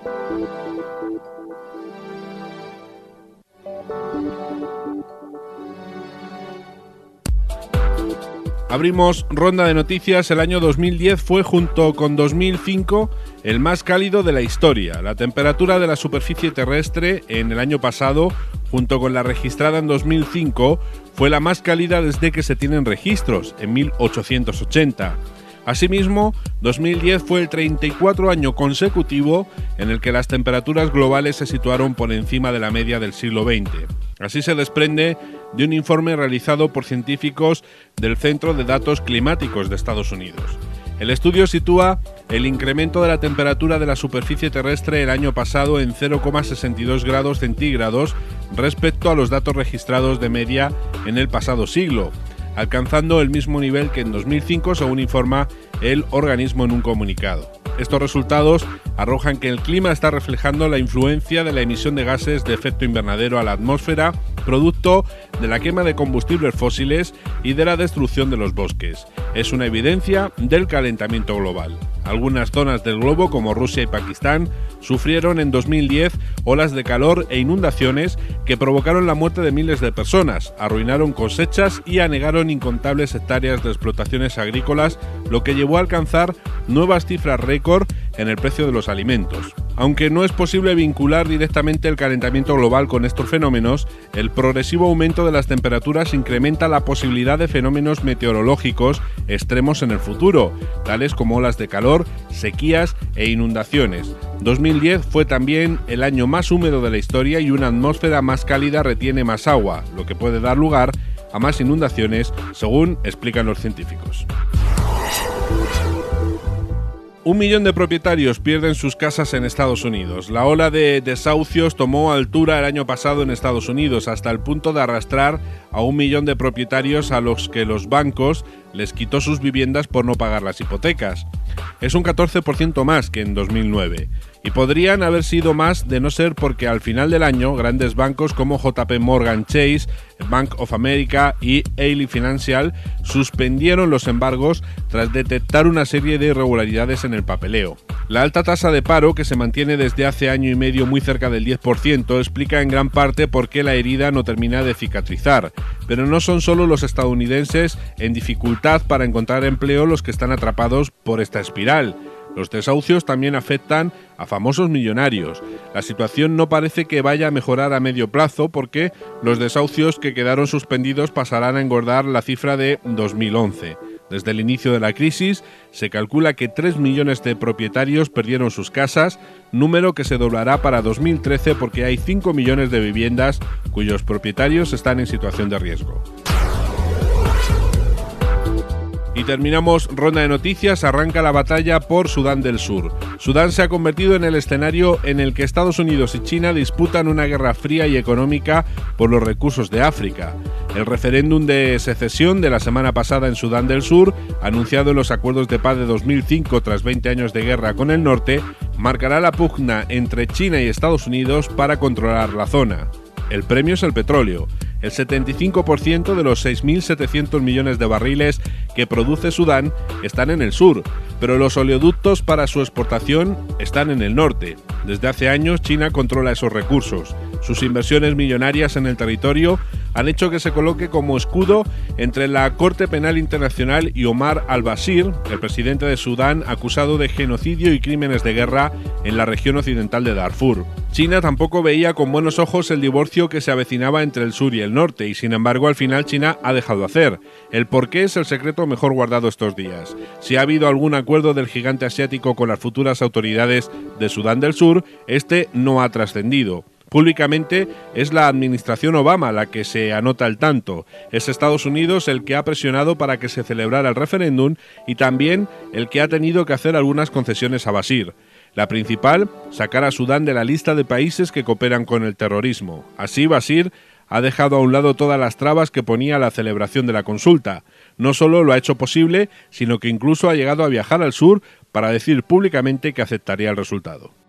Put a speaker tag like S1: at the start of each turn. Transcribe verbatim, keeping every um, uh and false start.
S1: Abrimos ronda de noticias. El año dos mil diez fue, junto con dos mil cinco, el más cálido de la historia. La temperatura de la superficie terrestre en el año pasado, junto con la registrada en dos mil cinco, fue la más cálida desde que se tienen registros, en mil ochocientos ochenta. Asimismo, dos mil diez fue el treinta y cuatro año consecutivo en el que las temperaturas globales se situaron por encima de la media del siglo veinte. Así se desprende de un informe realizado por científicos del Centro de Datos Climáticos de Estados Unidos. El estudio sitúa el incremento de la temperatura de la superficie terrestre el año pasado en cero coma sesenta y dos grados centígrados respecto a los datos registrados de media en el pasado siglo, alcanzando el mismo nivel que en dos mil cinco, según informa el organismo en un comunicado. Estos resultados arrojan que el clima está reflejando la influencia de la emisión de gases de efecto invernadero a la atmósfera, producto de la quema de combustibles fósiles y de la destrucción de los bosques. Es una evidencia del calentamiento global. Algunas zonas del globo, como Rusia y Pakistán, sufrieron en dos mil diez olas de calor e inundaciones que provocaron la muerte de miles de personas, arruinaron cosechas y anegaron incontables hectáreas de explotaciones agrícolas, lo que llevó a alcanzar nuevas cifras récord en el precio de los alimentos. Aunque no es posible vincular directamente el calentamiento global con estos fenómenos, el progresivo aumento de las temperaturas incrementa la posibilidad de fenómenos meteorológicos extremos en el futuro, tales como olas de calor, sequías e inundaciones. dos mil diez fue también el año más húmedo de la historia y una atmósfera más cálida retiene más agua, lo que puede dar lugar a más inundaciones, según explican los científicos. Un millón de propietarios pierden sus casas en Estados Unidos. La ola de desahucios tomó altura el año pasado en Estados Unidos, hasta el punto de arrastrar a un millón de propietarios a los que los bancos les quitó sus viviendas por no pagar las hipotecas. Es un catorce por ciento más que en dos mil nueve. Y podrían haber sido más de no ser porque al final del año grandes bancos como J P Morgan Chase, Bank of America y Ally Financial suspendieron los embargos tras detectar una serie de irregularidades en el papeleo. La alta tasa de paro, que se mantiene desde hace año y medio muy cerca del diez por ciento, explica en gran parte por qué la herida no termina de cicatrizar. Pero no son solo los estadounidenses en dificultad para encontrar empleo los que están atrapados por esta espiral. Los desahucios también afectan a famosos millonarios. La situación no parece que vaya a mejorar a medio plazo porque los desahucios que quedaron suspendidos pasarán a engordar la cifra de dos mil once. Desde el inicio de la crisis se calcula que tres millones de propietarios perdieron sus casas, número que se doblará para dos mil trece porque hay cinco millones de viviendas cuyos propietarios están en situación de riesgo. Y terminamos ronda de noticias. Arranca la batalla por Sudán del Sur. Sudán se ha convertido en el escenario en el que Estados Unidos y China disputan una guerra fría y económica por los recursos de África. El referéndum de secesión de la semana pasada en Sudán del Sur, anunciado en los acuerdos de paz de dos mil cinco tras veinte años de guerra con el norte, marcará la pugna entre China y Estados Unidos para controlar la zona. El premio es el petróleo. El setenta y cinco por ciento de los seis mil setecientos millones de barriles que produce Sudán están en el sur, pero los oleoductos para su exportación están en el norte. Desde hace años China controla esos recursos. Sus inversiones millonarias en el territorio han hecho que se coloque como escudo entre la Corte Penal Internacional y Omar al-Bashir, el presidente de Sudán acusado de genocidio y crímenes de guerra en la región occidental de Darfur. China tampoco veía con buenos ojos el divorcio que se avecinaba entre el sur y el norte, y sin embargo al final China ha dejado hacer. El porqué es el secreto mejor guardado estos días. Si ha habido algún acuerdo del gigante asiático con las futuras autoridades de Sudán del Sur, este no ha trascendido. Públicamente es la administración Obama la que se anota al tanto. Es Estados Unidos el que ha presionado para que se celebrara el referéndum y también el que ha tenido que hacer algunas concesiones a Bashir. La principal, sacar a Sudán de la lista de países que cooperan con el terrorismo. Así, Bashir ha dejado a un lado todas las trabas que ponía la celebración de la consulta. No solo lo ha hecho posible, sino que incluso ha llegado a viajar al sur para decir públicamente que aceptaría el resultado.